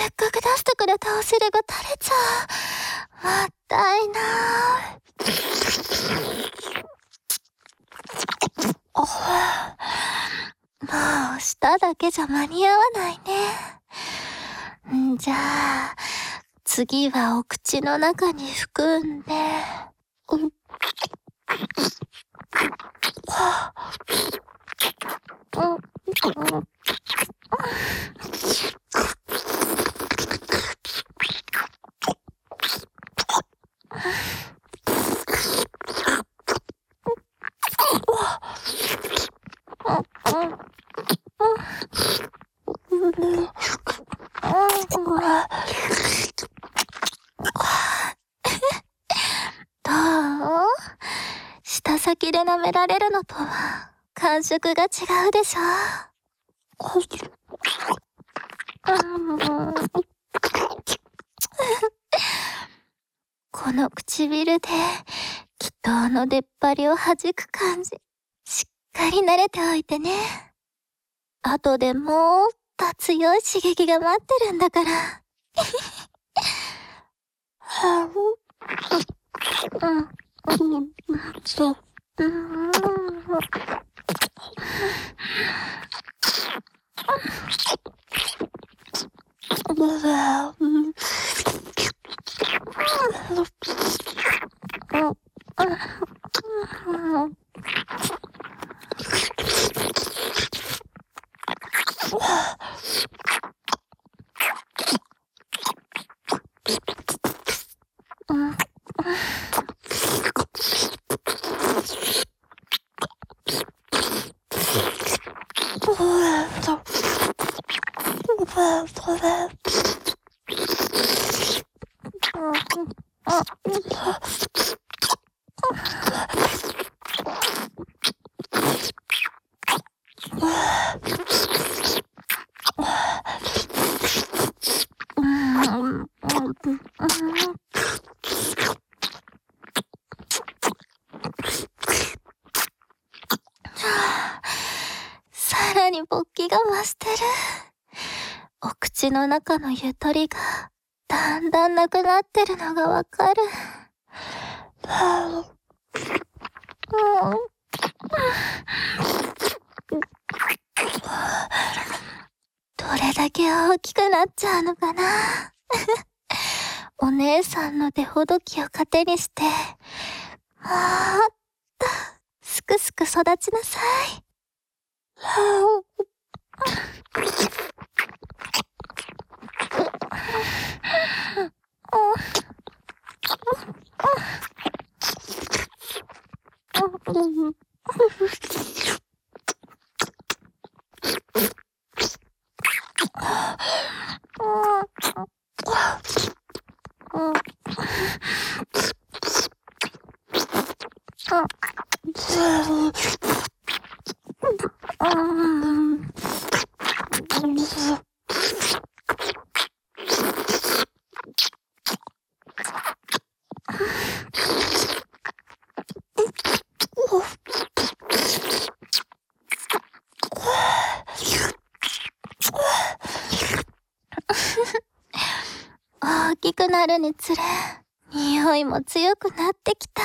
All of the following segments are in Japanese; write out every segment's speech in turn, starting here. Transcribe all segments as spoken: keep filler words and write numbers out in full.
せっかく出してくれたお汁が垂れちゃう。もったいなー。もう舌だけじゃ間に合わないね。んじゃあ、次はお口の中に含んで、うん。はあ、うん、うん。どう？舌先で舐められるのとは感触が違うでしょ？この唇で気筒の出っ張りを弾く感じ、しっかり慣れておいてね。後でもっと強い刺激が待ってるんだから。うん、そう。うん。さらに勃起が増してる。お口の中のゆとりがだんだんなくなってるのがわかる。どれだけ大きくなっちゃうのかな。お姉さんの手ほどきを糧にして、もっとすくすく育ちなさい。大きくなるにつれ、匂いも強くなってきた。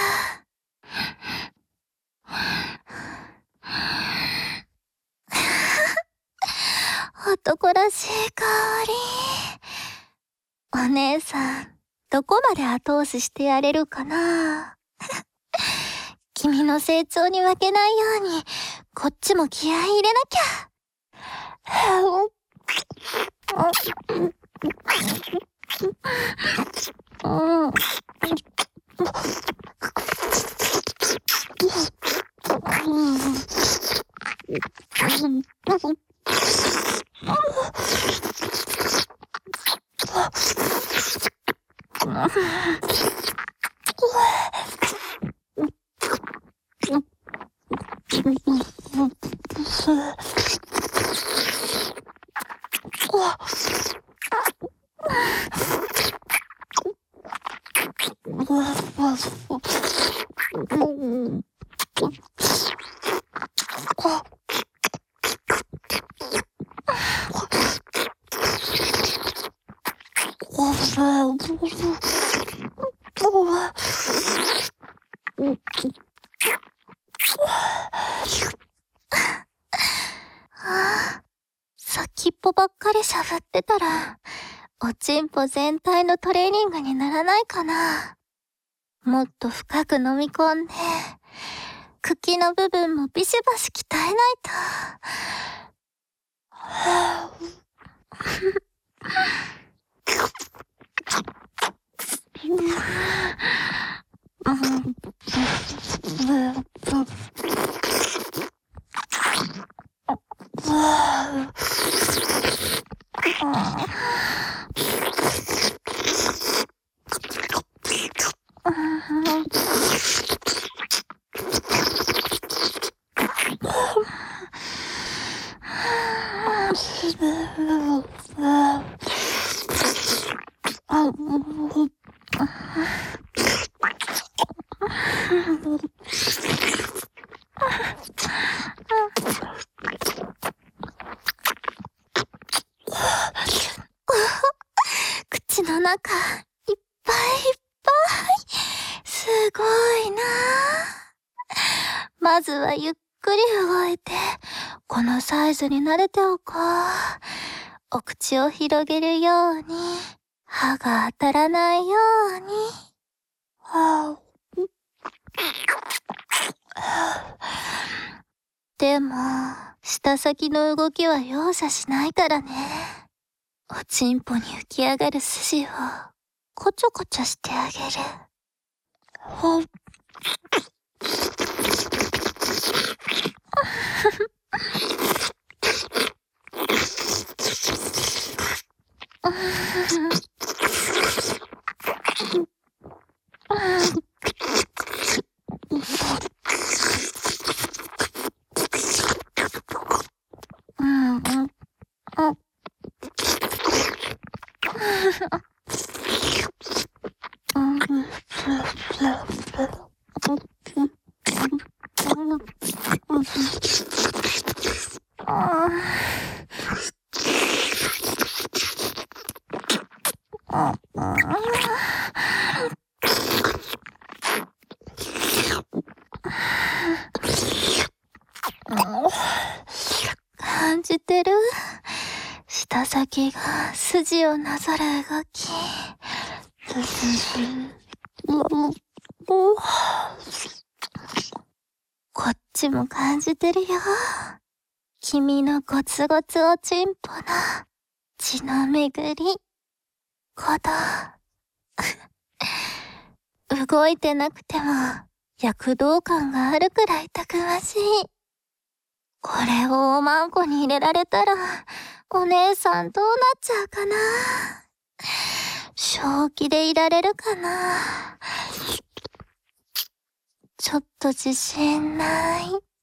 男らしい香り。お姉さん、どこまで後押ししてやれるかな。君の成長に負けないように、こっちも気合い入れなきゃ。うん。 あ、先っぽばっかりしゃぶってたら、おちんぽ全体のトレーニングにならないかな。もっと深く飲み込んで、茎の部分もビシバシ鍛えないと。口の中、いっぱいいっぱい。すごいな。まずはゆっくり動いて、このサイズに慣れておこう。お口を広げるように、歯が当たらないように。はあ、でも、舌先の動きは容赦しないからね。おちんぽに浮き上がる筋を、こちょこちょしてあげる。ほっ。感じてる？舌先が筋をなぞる動き。こっちも感じてるよ。君のゴツゴツおちんぽの血の巡り。鼓動。動いてなくても躍動感があるくらいたくましい。これをおまんこに入れられたら、お姉さんどうなっちゃうかな。正気でいられるかな。ちょっと自信ない。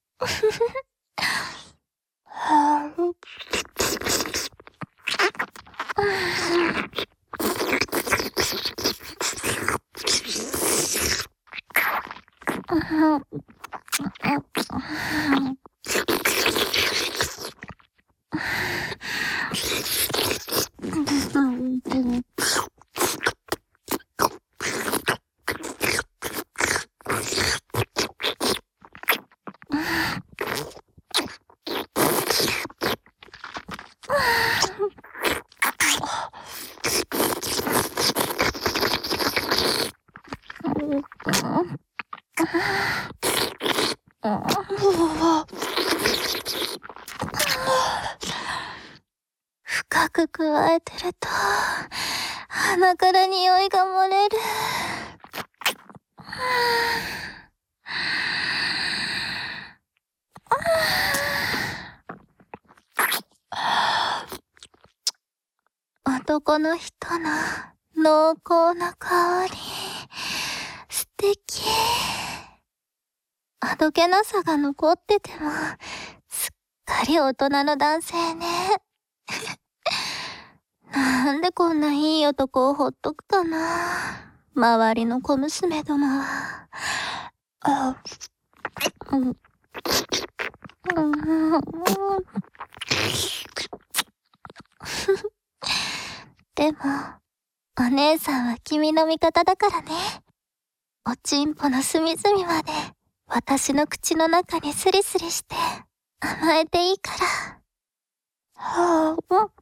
深くくわえてると鼻から匂いが漏れる。男の人の濃厚な香り、素敵。あどけなさが残ってても、すっかり大人の男性ね。なんでこんないい男をほっとくかな。周りの小娘どもは。あ、うん。うん。でも、 お姉さんは君の味方だからね。おちんぽの隅々まで私の口の中にスリスリして甘えていいから。はぁ、うん。